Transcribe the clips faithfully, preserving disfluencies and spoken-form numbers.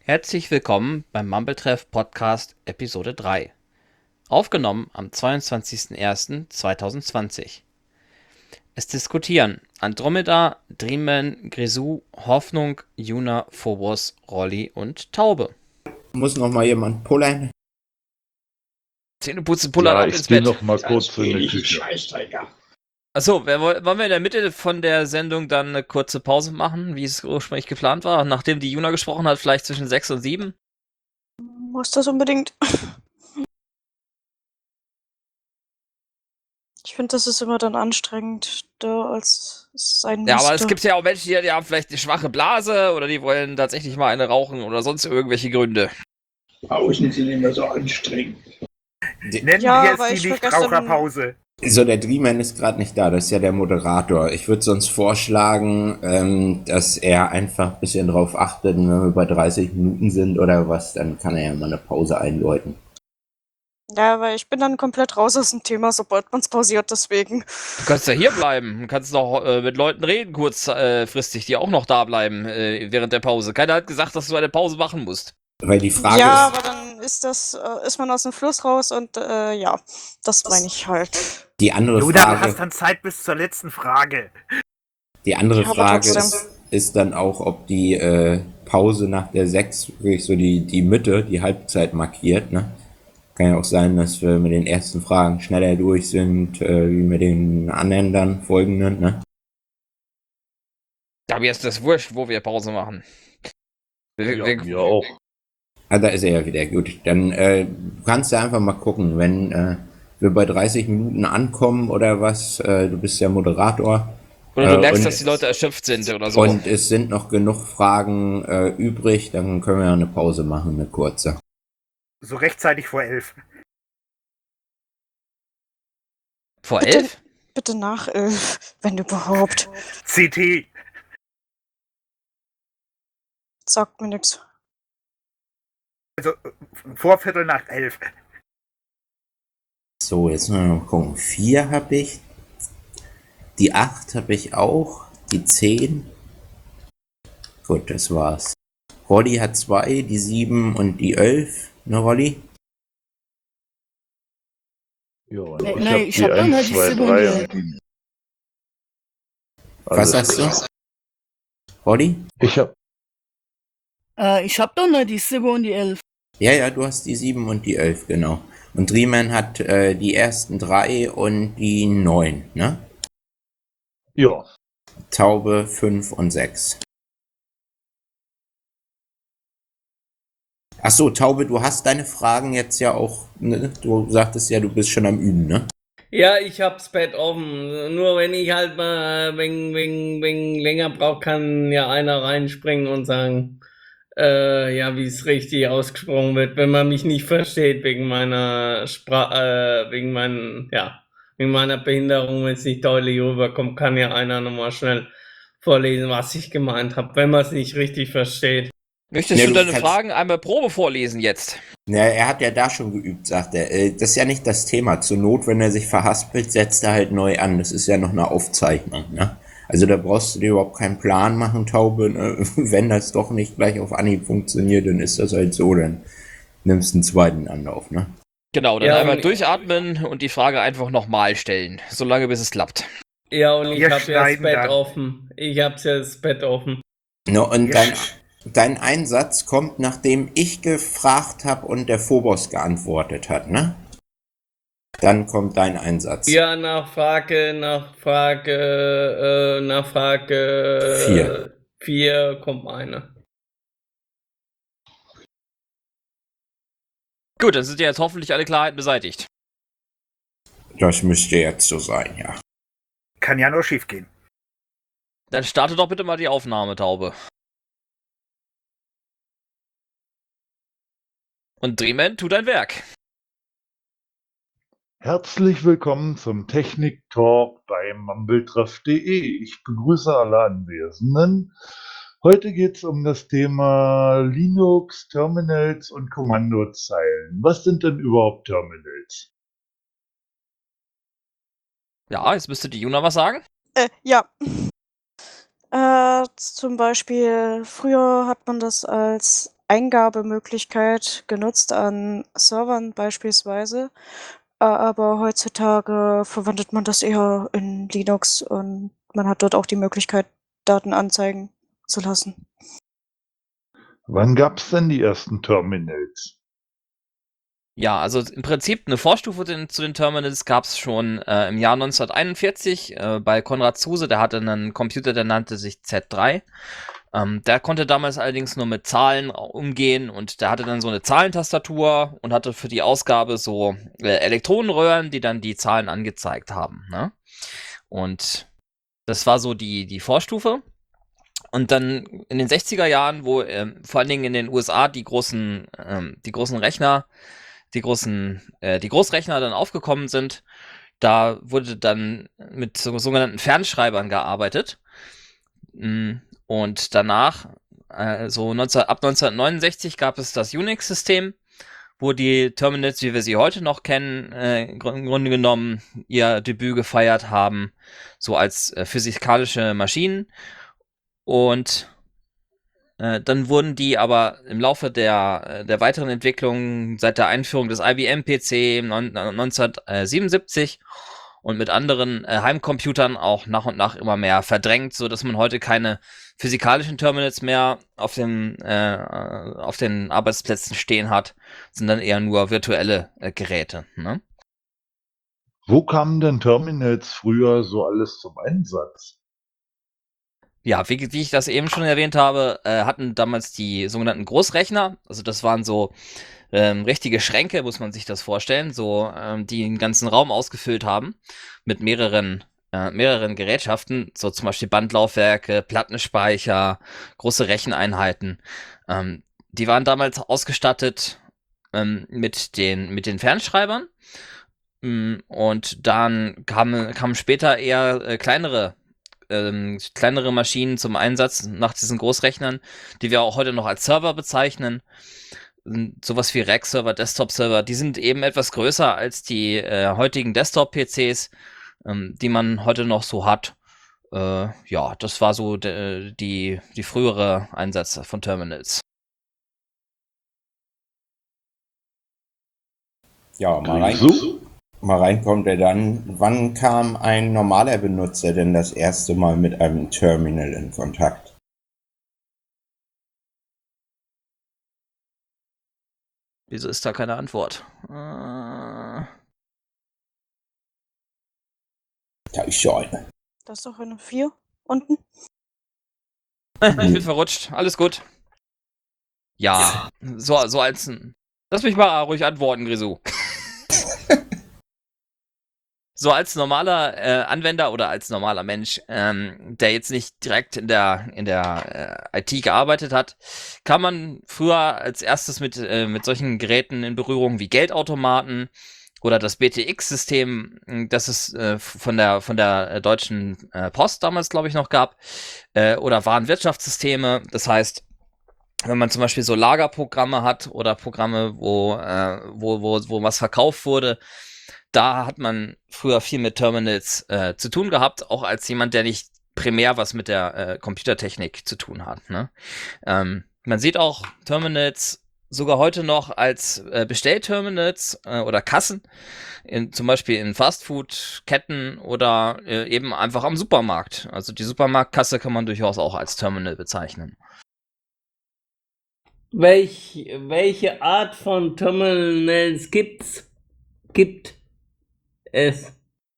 Herzlich willkommen beim Mumbletreff Podcast Episode drei. Aufgenommen am zweiundzwanzigsten ersten zweitausendzwanzig. Es diskutieren Andromeda, Dreamman, Grisou, Hoffnung, Yuna, Phobos, Rolli und Taube. Muss noch mal jemand pullern? Zähneputzen, pullern, Ja, ab ich ins gehe Bett. noch mal kurz in die die Küche. Scheißträger. Achso, wer woll- wollen wir in der Mitte von der Sendung dann eine kurze Pause machen, wie es ursprünglich geplant war, nachdem die Yuna gesprochen hat, vielleicht zwischen sechs und sieben? Muss das unbedingt? Ich finde, das ist immer dann anstrengender, als es sein müsste. Ja, aber es gibt ja auch Menschen, die, die haben vielleicht eine schwache Blase oder die wollen tatsächlich mal eine rauchen oder sonst irgendwelche Gründe. Pausen sind immer so anstrengend. Nennen Ja, wir aber es ich die vergesse Nichtraucherpause. So, der Dreamman ist gerade nicht da, das ist ja der Moderator. Ich würde sonst vorschlagen, ähm, dass er einfach ein bisschen drauf achtet, wenn wir bei dreißig Minuten sind oder was, dann kann er ja mal eine Pause einläuten. Ja, weil ich bin dann komplett raus aus dem Thema, sobald man es pausiert, deswegen. Du kannst ja hier bleiben. Du kannst noch äh, mit Leuten reden, kurzfristig, die auch noch da bleiben äh, während der Pause. Keiner hat gesagt, dass du eine Pause machen musst. Weil die Frage Ja, ist, aber dann ist das, äh, ist man aus dem Fluss raus und äh, ja, das meine ich halt. die andere Luda, du hast Frage, dann Zeit bis zur letzten Frage. die andere Ja, aber Frage trotzdem. ist, ist dann auch, ob die äh, Pause nach der sechs wirklich so die, die Mitte, die Halbzeit markiert, ne? Kann ja auch sein, dass wir mit den ersten Fragen schneller durch sind, äh, wie mit den anderen dann folgenden, ne? Ja, mir ist das wurscht, wo wir Pause machen. Wir, Ja, wir, mir auch. Ah, da ist er ja wieder, gut. Dann äh, kannst du einfach mal gucken, wenn äh, wir bei dreißig Minuten ankommen oder was, äh, du bist ja Moderator. oder du äh, merkst, und, dass die Leute erschöpft sind oder so. und es sind noch genug Fragen äh, übrig, dann können wir ja eine Pause machen, eine kurze. So rechtzeitig vor elf. Vor Bitte, elf? bitte nach elf, wenn überhaupt. C T. Sagt mir nichts. Also äh, vor Viertel nach elf. So, jetzt mal noch gucken. Vier habe ich, die acht habe ich auch, die zehn. Gut, das war's. Rolli hat zwei, die sieben und die elf. Ne, Rolli? Ja, und Nee, ich nein, hab ich die hab dann halt eins, die zwei, sieben und drei die und die... Was Alles hast klar. du? Rolli? Ich hab... Äh, ich hab doch nur die sieben und die elf. Ja, ja, du hast die sieben und die elf, genau. Und Dreamman hat äh, die ersten drei und die neun, ne? Ja. Taube fünf und sechs. Ach so, Taube, du hast deine Fragen jetzt ja auch, ne? Du sagtest ja, du bist schon am Üben, ne? Ja, ich hab's Bett offen. Nur wenn ich halt mal wegen, wegen, wegen länger brauche, kann ja einer reinspringen und sagen, äh, ja, wie es richtig ausgesprochen wird, wenn man mich nicht versteht wegen meiner Sprache, äh, wegen meinen, ja, wegen meiner Behinderung, wenn es nicht deutlich rüberkommt, kann ja einer nochmal schnell vorlesen, was ich gemeint habe, wenn man es nicht richtig versteht. Möchtest Ja, du du deine kannst- Fragen einmal Probe vorlesen jetzt? Ja, er hat ja da schon geübt, sagt er. Äh, Das ist ja nicht das Thema. Zur Not, wenn er sich verhaspelt, setzt er halt neu an. Das ist ja noch eine Aufzeichnung, ne? Also da brauchst du dir überhaupt keinen Plan machen, Taube. Ne? Wenn das doch nicht gleich auf Anhieb funktioniert, dann ist das halt so. Dann nimmst du einen zweiten Anlauf, ne? Genau, dann Ja, einmal und- durchatmen und die Frage einfach nochmal stellen, solange bis es klappt. Ja, und ich Wir hab ja das schneiden Bett dann. offen. Ich hab's ja das Bett offen. No, und Ja. dein, dein Einsatz kommt, nachdem ich gefragt habe und der Phobos geantwortet hat, ne? Dann kommt dein Einsatz. Ja, Nachfrage, Nachfrage, äh, Nachfrage. Vier. Vier kommt eine. Gut, dann sind ja jetzt hoffentlich alle Klarheiten beseitigt. Das müsste jetzt so sein, ja. Kann ja nur schief gehen. Dann starte doch bitte mal die Aufnahme, Taube. Und Dreamman, tu dein Werk. Herzlich willkommen zum Technik-Talk bei mumbletreff punkt de. Ich begrüße alle Anwesenden. Heute geht es um das Thema Linux, Terminals und Kommandozeilen. Was sind denn überhaupt Terminals? Ja, jetzt müsste die Juna was sagen. Äh, ja. Äh, zum Beispiel, früher hat man das als Eingabemöglichkeit genutzt an Servern beispielsweise. Äh, aber heutzutage verwendet man das eher in Linux und man hat dort auch die Möglichkeit, Daten anzeigen zu lassen. Wann gab es denn die ersten Terminals? Ja, also im Prinzip eine Vorstufe den, zu den Terminals gab es schon äh, im Jahr neunzehnhunderteinundvierzig äh, bei Konrad Zuse. Der hatte einen Computer, der nannte sich Z drei. Ähm, der konnte damals allerdings nur mit Zahlen umgehen und der hatte dann so eine Zahlentastatur und hatte für die Ausgabe so äh, Elektronenröhren, die dann die Zahlen angezeigt haben. Ne? Und das war so die, die Vorstufe. Und dann in den sechziger Jahren, wo ähm, vor allen Dingen in den U S A die großen, ähm, die großen Rechner, die großen, äh, die Großrechner dann aufgekommen sind, da wurde dann mit so, sogenannten Fernschreibern gearbeitet. Und danach, äh, so neunzehn, ab neunzehnhundertneunundsechzig gab es das Unix-System, wo die Terminals, wie wir sie heute noch kennen, äh, im Grunde genommen ihr Debüt gefeiert haben, so als äh, physikalische Maschinen. Und äh, dann wurden die aber im Laufe der, der weiteren Entwicklung seit der Einführung des I B M-P C neunzehnhundertsiebenundsiebzig und mit anderen äh, Heimcomputern auch nach und nach immer mehr verdrängt, so dass man heute keine physikalischen Terminals mehr auf den, äh, auf den Arbeitsplätzen stehen hat, sondern eher nur virtuelle äh, Geräte. Ne? Wo kamen denn Terminals früher so alles zum Einsatz? Ja, wie, wie ich das eben schon erwähnt habe, äh, hatten damals die sogenannten Großrechner, also das waren so ähm, richtige Schränke, muss man sich das vorstellen, so ähm, die den ganzen Raum ausgefüllt haben mit mehreren äh, mehreren Gerätschaften, so zum Beispiel Bandlaufwerke, Plattenspeicher, große Recheneinheiten. Ähm, die waren damals ausgestattet ähm, mit den mit den Fernschreibern mm, und dann kamen kamen später eher äh, kleinere ähm, kleinere Maschinen zum Einsatz nach diesen Großrechnern, die wir auch heute noch als Server bezeichnen. Sowas wie Rack-Server, Desktop-Server, die sind eben etwas größer als die äh, heutigen Desktop-P Cs, ähm, die man heute noch so hat. Äh, ja, das war so de, die, die frühere Einsatz von Terminals. Ja, mal rein. So? Mal reinkommt er dann. Wann kam ein normaler Benutzer denn das erste Mal mit einem Terminal in Kontakt? Wieso ist da keine Antwort? Äh, Da ist schon eine. Da ist doch eine vier unten. ich bin verrutscht. Alles gut. Ja, so, so als ein. Lass mich mal ruhig antworten, Grisou. So als normaler äh, Anwender oder als normaler Mensch, ähm, der jetzt nicht direkt in der in der äh, I T gearbeitet hat, kam man früher als erstes mit äh, mit solchen Geräten in Berührung wie Geldautomaten oder das B T X-System, das es äh, von der von der äh, Deutschen äh, Post damals, glaube ich, noch gab, äh, oder Warenwirtschaftssysteme. Das heißt, wenn man zum Beispiel so Lagerprogramme hat oder Programme, wo äh, wo wo wo was verkauft wurde, da hat man früher viel mit Terminals äh, zu tun gehabt, auch als jemand, der nicht primär was mit der äh, Computertechnik zu tun hat. Ne? Ähm, man sieht auch Terminals sogar heute noch als äh, Bestellterminals äh, oder Kassen, in, zum Beispiel in Fastfood-Ketten oder äh, eben einfach am Supermarkt. Also die Supermarktkasse kann man durchaus auch als Terminal bezeichnen. Welch, welche Art von Terminals gibt's? Gibt es?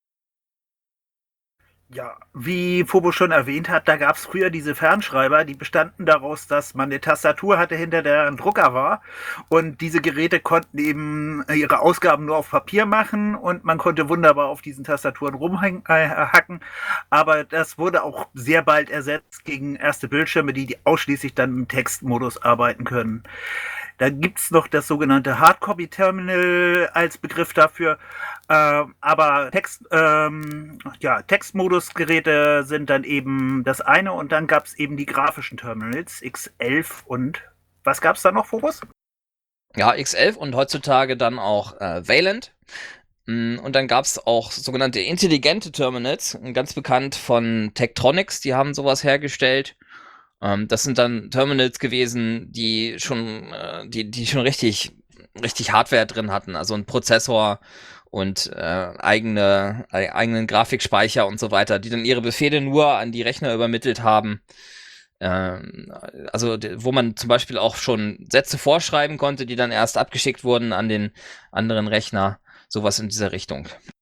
Ja, wie Phobo schon erwähnt hat, da gab es früher diese Fernschreiber, die bestanden daraus, dass man eine Tastatur hatte, hinter der ein Drucker war. Und diese Geräte konnten eben ihre Ausgaben nur auf Papier machen und man konnte wunderbar auf diesen Tastaturen rumhacken. Aber das wurde auch sehr bald ersetzt gegen erste Bildschirme, die ausschließlich dann im Textmodus arbeiten können. Da gibt's noch das sogenannte Hardcopy-Terminal als Begriff dafür. Äh, aber Text, ähm, ja, Textmodusgeräte sind dann eben das eine und dann gab's eben die grafischen Terminals, X elf und was gab's da noch, Phobos? Ja, X elf und heutzutage dann auch äh, Wayland. Und dann gab's auch sogenannte intelligente Terminals, ganz bekannt von Tektronix, die haben sowas hergestellt. Ähm, das sind dann Terminals gewesen, die schon, äh, die, die schon richtig, richtig Hardware drin hatten, also ein Prozessor und äh, eigene, äh, eigenen Grafikspeicher und so weiter, die dann ihre Befehle nur an die Rechner übermittelt haben. Ähm, also wo man zum Beispiel auch schon Sätze vorschreiben konnte, die dann erst abgeschickt wurden an den anderen Rechner. Sowas in dieser Richtung.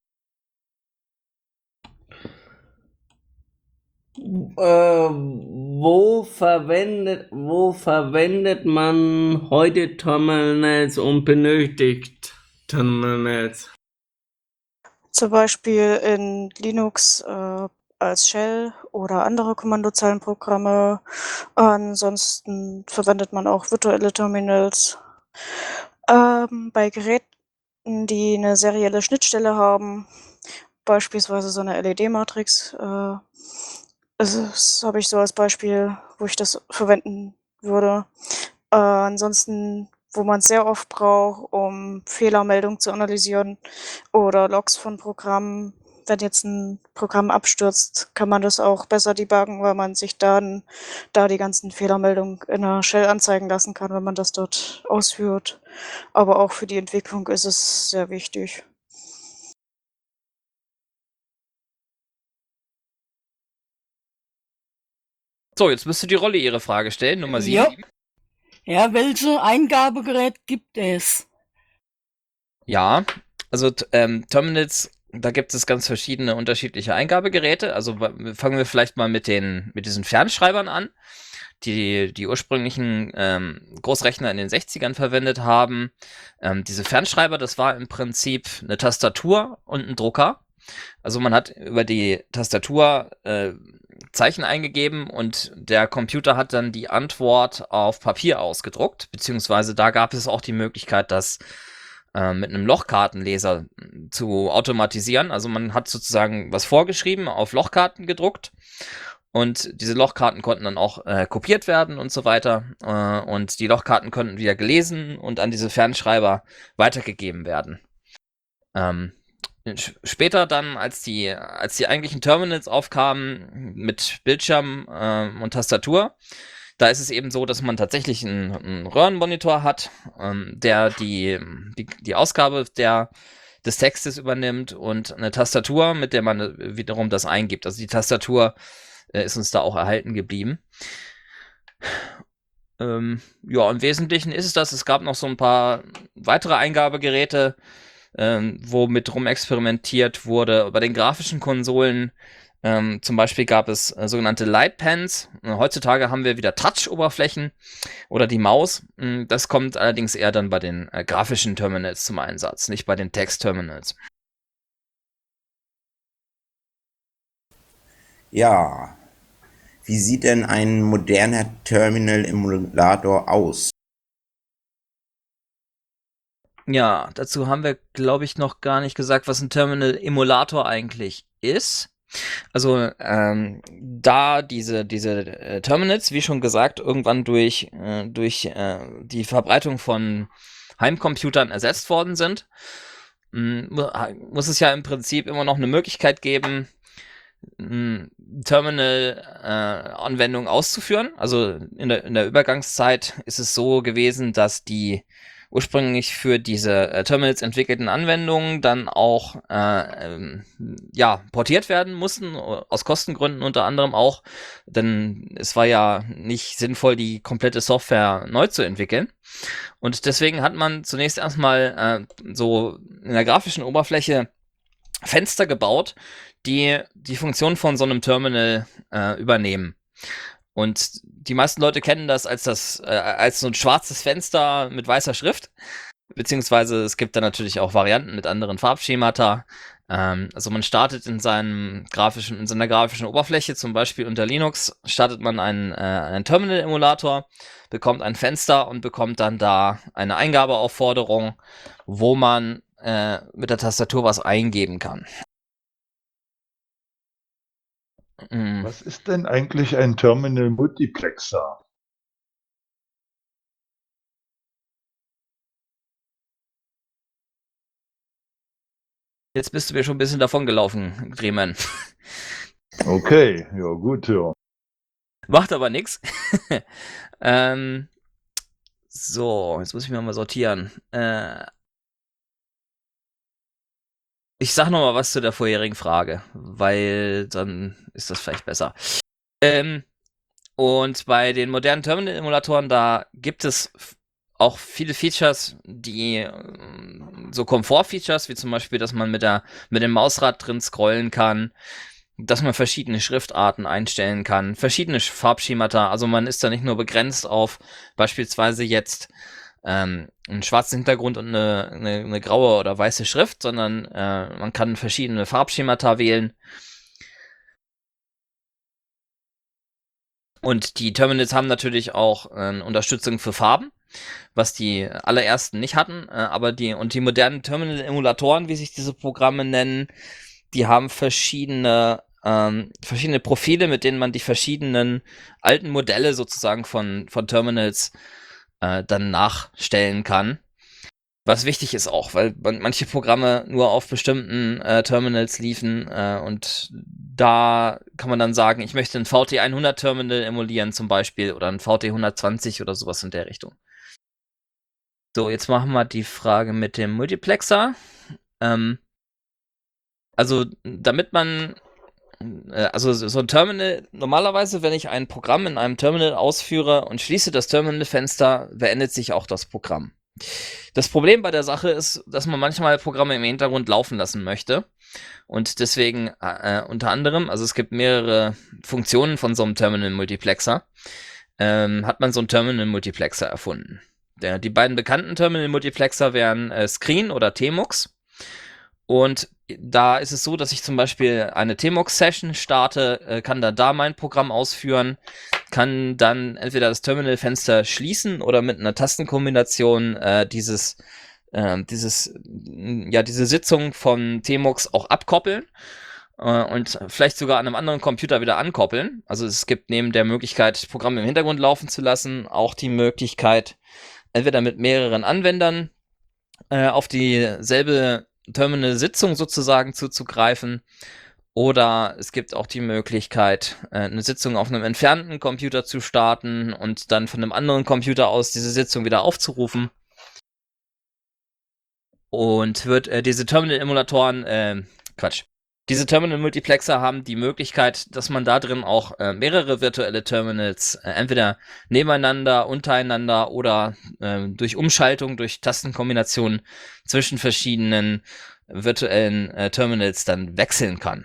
Äh, wo verwendet, wo verwendet man heute Terminals und benötigt Terminals? Zum Beispiel in Linux äh, als Shell oder andere Kommandozeilenprogramme. Ansonsten verwendet man auch virtuelle Terminals. Ähm, bei Geräten, die eine serielle Schnittstelle haben, beispielsweise so eine L E D-Matrix, äh, also das habe ich so als Beispiel, wo ich das verwenden würde. Äh, ansonsten, wo man es sehr oft braucht, um Fehlermeldungen zu analysieren oder Logs von Programmen. Wenn jetzt ein Programm abstürzt, kann man das auch besser debuggen, weil man sich dann da die ganzen Fehlermeldungen in der Shell anzeigen lassen kann, wenn man das dort ausführt. Aber auch für die Entwicklung ist es sehr wichtig. So, jetzt müsste die Rolle ihre Frage stellen, Nummer Ja. sieben. Ja, welche Eingabegerät gibt es? Ja, also t- ähm, Terminals, da gibt es ganz verschiedene unterschiedliche Eingabegeräte. Also wa- fangen wir vielleicht mal mit den mit diesen Fernschreibern an, die die ursprünglichen ähm, Großrechner in den sechzigern verwendet haben. Ähm, diese Fernschreiber, das war im Prinzip eine Tastatur und ein Drucker. Also man hat über die Tastatur äh, Zeichen eingegeben und der Computer hat dann die Antwort auf Papier ausgedruckt, beziehungsweise da gab es auch die Möglichkeit, das äh, mit einem Lochkartenleser zu automatisieren. Also man hat sozusagen was vorgeschrieben, auf Lochkarten gedruckt und diese Lochkarten konnten dann auch äh, kopiert werden und so weiter. Äh, und die Lochkarten konnten wieder gelesen und an diese Fernschreiber weitergegeben werden. Ähm, Später dann, als die, als die eigentlichen Terminals aufkamen mit Bildschirm ähm, und Tastatur, da ist es eben so, dass man tatsächlich einen, einen Röhrenmonitor hat, ähm, der die, die, die Ausgabe der, des Textes übernimmt und eine Tastatur, mit der man wiederum das eingibt. Also die Tastatur äh, ist uns da auch erhalten geblieben. Ähm, ja, im Wesentlichen ist es das. Es gab noch so ein paar weitere Eingabegeräte, ähm, wo mit rumexperimentiert wurde. Bei den grafischen Konsolen ähm, zum Beispiel gab es äh, sogenannte Lightpens. Äh, heutzutage haben wir wieder Touch-Oberflächen oder die Maus. Ähm, das kommt allerdings eher dann bei den äh, grafischen Terminals zum Einsatz, nicht bei den Text-Terminals. Ja, wie sieht denn ein moderner Terminal-Emulator aus? Ja, dazu haben wir, glaube ich, noch gar nicht gesagt, was ein Terminal-Emulator eigentlich ist. Also ähm, da diese, diese äh, Terminals, wie schon gesagt, irgendwann durch, äh, durch äh, die Verbreitung von Heimcomputern ersetzt worden sind, m- mu- muss es ja im Prinzip immer noch eine Möglichkeit geben, m, Terminal-Anwendungen auszuführen. Also in der, in der Übergangszeit ist es so gewesen, dass die ursprünglich für diese äh, Terminals entwickelten Anwendungen dann auch äh, ähm, ja, portiert werden mussten, aus Kostengründen unter anderem auch, denn es war ja nicht sinnvoll, die komplette Software neu zu entwickeln. Und deswegen hat man zunächst erstmal äh, so in der grafischen Oberfläche Fenster gebaut, die die Funktion von so einem Terminal äh, übernehmen. Und die meisten Leute kennen das als das, äh, als so ein schwarzes Fenster mit weißer Schrift. Beziehungsweise es gibt da natürlich auch Varianten mit anderen Farbschemata. Ähm, also man startet in seinem grafischen, in seiner grafischen Oberfläche, zum Beispiel unter Linux, startet man einen, äh, einen Terminal-Emulator, bekommt ein Fenster und bekommt dann da eine Eingabeaufforderung, wo man äh, mit der Tastatur was eingeben kann. Mm. Was ist denn eigentlich ein Terminal Multiplexer? Jetzt bist du mir schon ein bisschen davon gelaufen, Dreeman. Okay, ja gut, ja. Macht aber nix. ähm, so, jetzt muss ich mir mal sortieren. Äh, ich sag noch mal was zu der vorherigen Frage, weil dann ist das vielleicht besser. Ähm, und bei den modernen Terminal-Emulatoren, da gibt es f- auch viele Features, die ähm, so Komfort-Features, wie zum Beispiel, dass man mit, der, mit dem Mausrad drin scrollen kann, dass man verschiedene Schriftarten einstellen kann, verschiedene Sch- Farbschemata. Also man ist da nicht nur begrenzt auf beispielsweise jetzt ähm, einen schwarzen Hintergrund und eine, eine, eine graue oder weiße Schrift, sondern äh, man kann verschiedene Farbschemata wählen. Und die Terminals haben natürlich auch äh, Unterstützung für Farben, was die allerersten nicht hatten. Äh, aber die und die modernen Terminal-Emulatoren, wie sich diese Programme nennen, die haben verschiedene ähm, verschiedene Profile, mit denen man die verschiedenen alten Modelle sozusagen von von Terminals äh, dann nachstellen kann. Was wichtig ist auch, weil man, manche Programme nur auf bestimmten äh, Terminals liefen äh, und da kann man dann sagen, ich möchte ein V T hundert Terminal emulieren zum Beispiel oder ein V T hundertzwanzig oder sowas in der Richtung. So, jetzt machen wir die Frage mit dem Multiplexer. Ähm, also, damit man, äh, also so ein Terminal, normalerweise, wenn ich ein Programm in einem Terminal ausführe und schließe das Terminalfenster, beendet sich auch das Programm. Das Problem bei der Sache ist, dass man manchmal Programme im Hintergrund laufen lassen möchte. Und deswegen äh, unter anderem, also es gibt mehrere Funktionen von so einem Terminal-Multiplexer, ähm, hat man so einen Terminal-Multiplexer erfunden. Der, die beiden bekannten Terminal-Multiplexer wären äh, Screen oder Tmux. Und da ist es so, dass ich zum Beispiel eine Tmux-Session starte, äh, kann dann da mein Programm ausführen, kann dann entweder das Terminalfenster schließen oder mit einer Tastenkombination äh, dieses, äh, dieses, ja, diese Sitzung von Tmux auch abkoppeln äh, und vielleicht sogar an einem anderen Computer wieder ankoppeln. Also es gibt neben der Möglichkeit, Programme im Hintergrund laufen zu lassen, auch die Möglichkeit, entweder mit mehreren Anwendern äh, auf dieselbe Terminal-Sitzung sozusagen zuzugreifen. Oder es gibt auch die Möglichkeit, äh, eine Sitzung auf einem entfernten Computer zu starten und dann von einem anderen Computer aus diese Sitzung wieder aufzurufen. Und wird äh, diese Terminal-Emulatoren, äh, Quatsch, diese Terminal-Multiplexer haben die Möglichkeit, dass man da drin auch äh, mehrere virtuelle Terminals äh, entweder nebeneinander, untereinander oder äh, durch Umschaltung, durch Tastenkombinationen zwischen verschiedenen virtuellen äh, Terminals dann wechseln kann.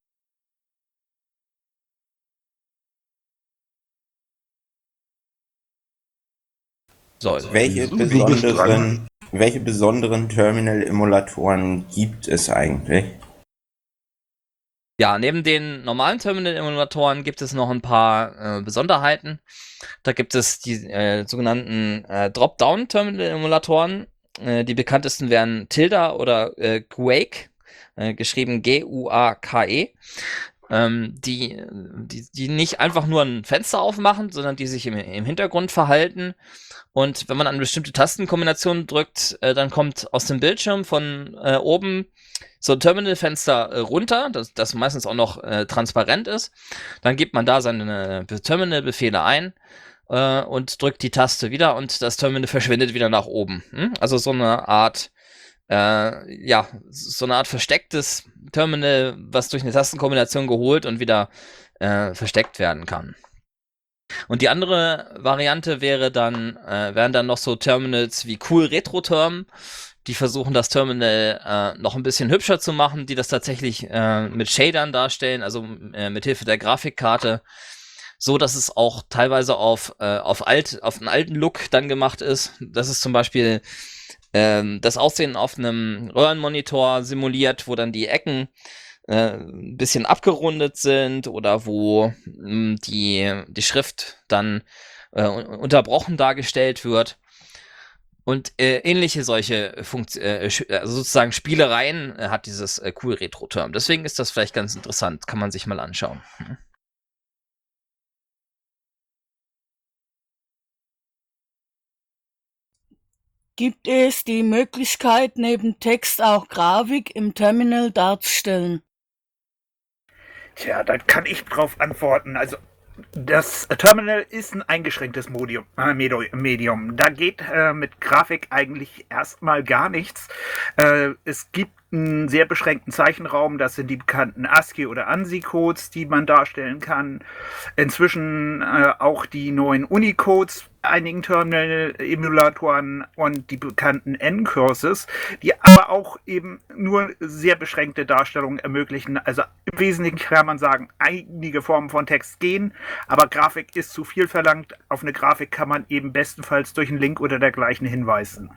So, Welche So, du bist dran. besonderen, welche besonderen Terminal-Emulatoren gibt es eigentlich? ja, neben den normalen Terminal-Emulatoren gibt es noch ein paar äh, Besonderheiten. Da gibt es die äh, sogenannten äh, Drop-Down-Terminal-Emulatoren. Äh, die bekanntesten wären Tilda oder äh, Guake, äh, geschrieben G U A K E. Ähm, die, die, die nicht einfach nur ein Fenster aufmachen, sondern die sich im, im Hintergrund verhalten. Und wenn man an bestimmte Tastenkombinationen drückt, äh, dann kommt aus dem Bildschirm von äh, oben so ein Terminalfenster äh, runter, das, das meistens auch noch äh, transparent ist. Dann gibt man da seine äh, Terminal-Befehle ein äh, und drückt die Taste wieder und das Terminal verschwindet wieder nach oben. Hm? Also so eine Art, äh, ja, so eine Art verstecktes Terminal, was durch eine Tastenkombination geholt und wieder äh, versteckt werden kann. Und die andere Variante wäre dann, äh, wären dann noch so Terminals wie Cool Retro Term, die versuchen das Terminal äh, noch ein bisschen hübscher zu machen, die das tatsächlich äh, mit Shadern darstellen, also äh, mit Hilfe der Grafikkarte, so dass es auch teilweise auf äh, auf alt auf einen alten Look dann gemacht ist. Das ist zum Beispiel ähm, das Aussehen auf einem Röhrenmonitor simuliert, wo dann die Ecken äh, ein bisschen abgerundet sind oder wo mh, die, die Schrift dann äh, unterbrochen dargestellt wird. Und äh, ähnliche solche Funkt äh, also sozusagen Spielereien äh, hat dieses äh, Cool Retro Term. Deswegen ist das vielleicht ganz interessant, kann man sich mal anschauen. Hm. Gibt es die Möglichkeit, neben Text auch Grafik im Terminal darzustellen? Tja, da kann ich drauf antworten. Also Das Terminal ist ein eingeschränktes Medium. Äh, Medium. Da geht äh, mit Grafik eigentlich erstmal gar nichts. Äh, es gibt einen sehr beschränkten Zeichenraum. Das sind die bekannten ASCII- oder ANSI-Codes, die man darstellen kann. Inzwischen äh, auch die neuen Unicodes, einigen Terminal-Emulatoren und die bekannten N-Curses, die aber auch eben nur sehr beschränkte Darstellungen ermöglichen. Also im Wesentlichen kann man sagen, einige Formen von Text gehen, aber Grafik ist zu viel verlangt. Auf eine Grafik kann man eben bestenfalls durch einen Link oder dergleichen hinweisen.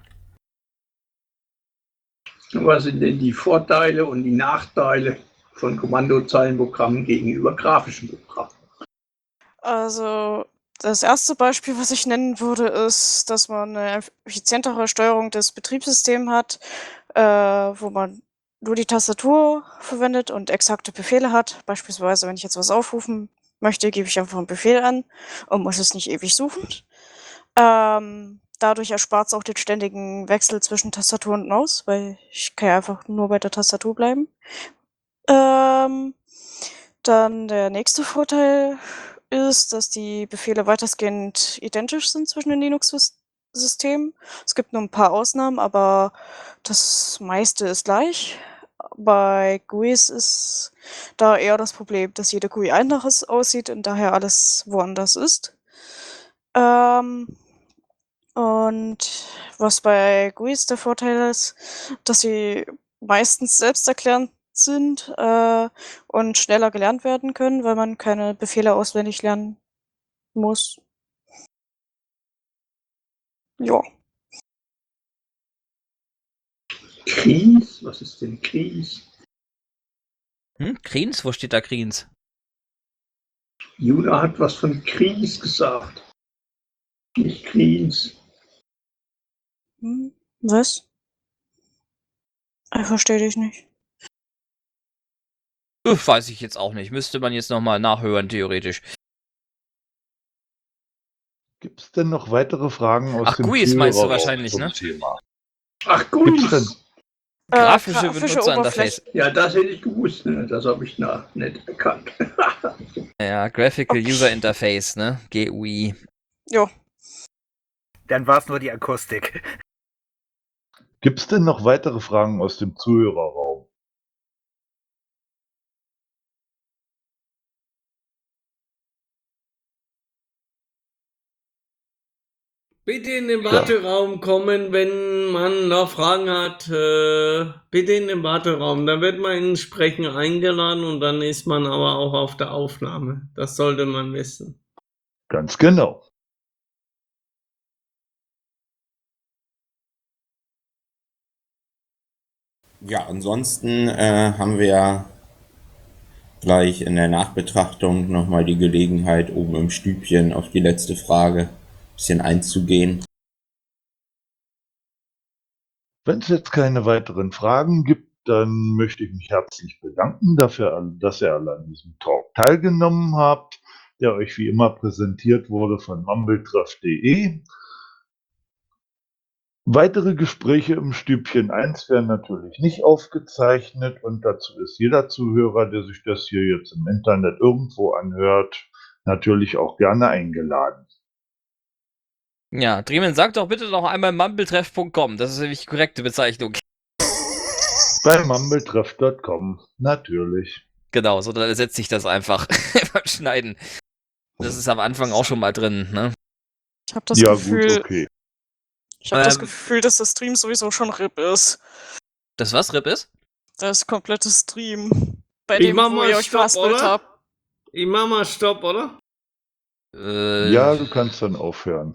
Was sind denn die Vorteile und die Nachteile von Kommandozeilenprogrammen gegenüber grafischen Programmen? Also das erste Beispiel, was ich nennen würde, ist, dass man eine effizientere Steuerung des Betriebssystems hat, äh, wo man nur die Tastatur verwendet und exakte Befehle hat. Beispielsweise, wenn ich jetzt was aufrufen möchte, gebe ich einfach einen Befehl an und muss es nicht ewig suchen. Ähm, dadurch erspart es auch den ständigen Wechsel zwischen Tastatur und Maus, weil ich kann ja einfach nur bei der Tastatur bleiben. Ähm, dann der nächste Vorteil ist, dass die Befehle weitestgehend identisch sind zwischen den Linux-Systemen. Es gibt nur ein paar Ausnahmen, aber das meiste ist gleich. Bei G U Is ist da eher das Problem, dass jede G U I anders aussieht und daher alles woanders ist. Ähm, und was bei G U Is der Vorteil ist, dass sie meistens selbsterklärend sind äh, und schneller gelernt werden können, weil man keine Befehle auswendig lernen muss. Ja. Kries? Was ist denn Kries? Hm? Kriens? Wo steht da Kriens? Juna hat was von Kries gesagt. Nicht Kriens. Hm, was? Ich verstehe dich nicht. Äh, Weiß ich jetzt auch nicht. Müsste man jetzt nochmal nachhören, theoretisch. Gibt es denn noch weitere Fragen aus Ach, dem G U Is meinst du Zuhörerraum wahrscheinlich, zum ne? Thema? Ach, Gibt's denn? Kries! Äh, Grafische grafische Benutzerinterface. Oberfläche. Ja, das hätte ich gewusst. Ne? Das habe ich na, nicht erkannt. Ja, Graphical Okay. User Interface, ne? G U I. Jo. Dann war es nur die Akustik. Gibt es denn noch weitere Fragen aus dem Zuhörerraum? Bitte in den Warteraum kommen, wenn man noch Fragen hat. Äh, bitte in den Warteraum. Da wird man ins Sprechen eingeladen und dann ist man aber auch auf der Aufnahme. Das sollte man wissen. Ganz genau. Ja, ansonsten äh, haben wir ja gleich in der Nachbetrachtung nochmal die Gelegenheit, oben im Stübchen auf die letzte Frage ein bisschen einzugehen. Wenn es jetzt keine weiteren Fragen gibt, dann möchte ich mich herzlich bedanken dafür, dass ihr alle an diesem Talk teilgenommen habt, der euch wie immer präsentiert wurde von mumbletreff punkt de. Weitere Gespräche im Stübchen eins werden natürlich nicht aufgezeichnet und dazu ist jeder Zuhörer, der sich das hier jetzt im Internet irgendwo anhört, natürlich auch gerne eingeladen. Ja, Dremen, sag doch bitte noch einmal mumbletreff punkt com. Das ist nämlich die korrekte Bezeichnung. Bei mumbletreff punkt com, natürlich. Genau, so dann ersetzt sich das einfach beim Schneiden. Das ist am Anfang auch schon mal drin, ne? Ich habe das Ja, Gefühl, gut, okay. ich habe das Ähm. Gefühl, dass der Stream sowieso schon R I P ist. Das was, R I P ist? Das komplette Stream. Bei Ich dem, mach wo mal ihr euch Stopp, verhaspelt oder? habt. Ich mach mal Stopp, oder? Äh, Ja, du kannst dann aufhören.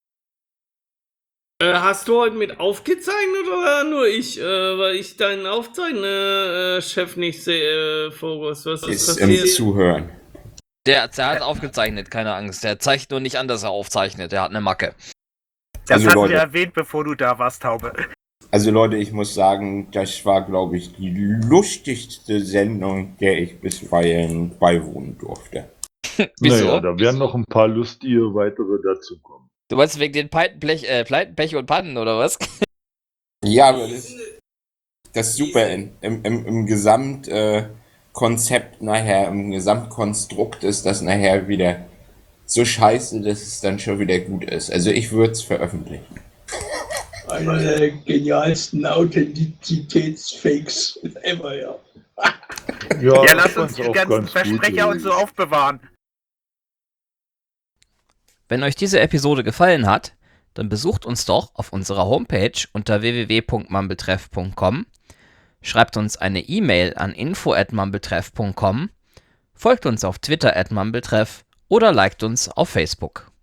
Äh, hast du heute mit aufgezeichnet oder nur ich? Äh, weil ich deinen Aufzeichner-Chef nicht sehe, äh, Fokus. Was ist Ist im passiert? Zuhören. Der, der hat aufgezeichnet, keine Angst. Der zeigt nur nicht an, dass er aufzeichnet. Der hat eine Macke. Das Also, hatten Leute. wir erwähnt, bevor du da warst, Taube. Also Leute, ich muss sagen, das war, glaube ich, die lustigste Sendung, der ich bisweilen beiwohnen durfte. Wieso? Naja, da werden noch ein paar lustige weitere dazukommen. Du meinst wegen den Pleiten, äh, Pleiten, Pech und Pannen, oder was? Ja, aber das, das ist super. Im, im, im Gesamtkonzept äh, nachher, im Gesamtkonstrukt ist das nachher wieder so scheiße, dass es dann schon wieder gut ist. Also ich würde es veröffentlichen. Einer der genialsten Authentizitätsfakes ever, ja. Ja, Ja, ich lass uns fand's die auch ganzen ganz gut Versprecher und so gewesen. aufbewahren. Wenn euch diese Episode gefallen hat, dann besucht uns doch auf unserer Homepage unter w w w punkt mumbletreff punkt com, schreibt uns eine E-Mail an info at mumbletreff punkt com, folgt uns auf Twitter at mumbletreff oder liked uns auf Facebook.